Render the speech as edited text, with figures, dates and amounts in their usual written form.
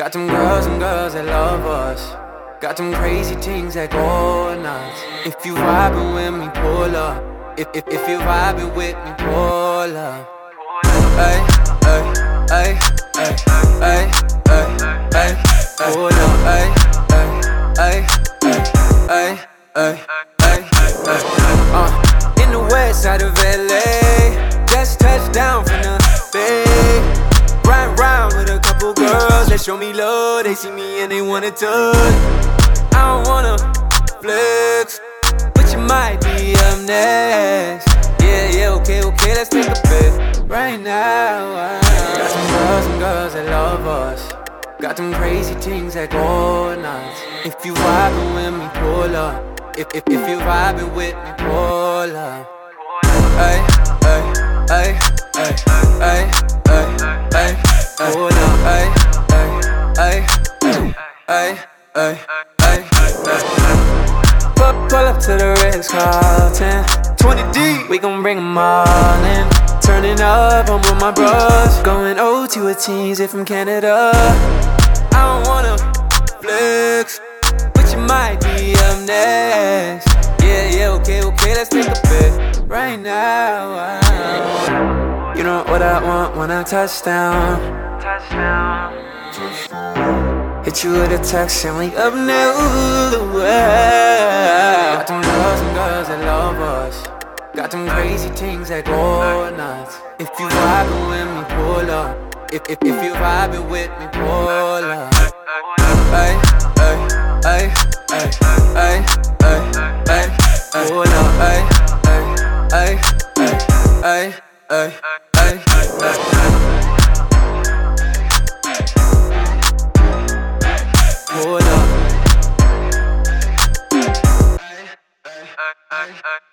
Got them girls that love us. Got them crazy things that go nuts. If you vibing with me, pull up. If you vibing with me, pull up. Ay, ay, ay, ay, ay, ay, ay, pull up. Ay, ay, ay, ay, ay, ay. In the west side of LA, just touched down from the bay. Riding round with a couple girls that show me love. They see me and they wanna touch. I don't wanna flex, but you might be up next. Yeah, okay, let's take a bet right now. Got some girls that love us. Got them crazy things that go nuts. If you vibing with me, pull up. If you vibing with me, pull up. Ay, ay, ay, ay, ay, ay, ay, pull up. Ay, ay, ay, ay, ay, ay, ay. Pull up to the Ritz-Carlton, 20 deep, we gon' bring 'em all in. Turning up, I'm with my bros. Going OT with teams if from Canada. I don't wanna flex, but you might be up next. Yeah, okay, let's take a bet right now. You know what I want when I touch down. Hit you with a text and we up now. Got them girls that love us. Got them crazy things that go nuts. If you vibing with me, pull up. If you vibing with me, pull up. Ay, ay, ay, ay, ay, ay, ay, pull up. Ay, ay, ay, ay, ay, ay, ay. Pull up.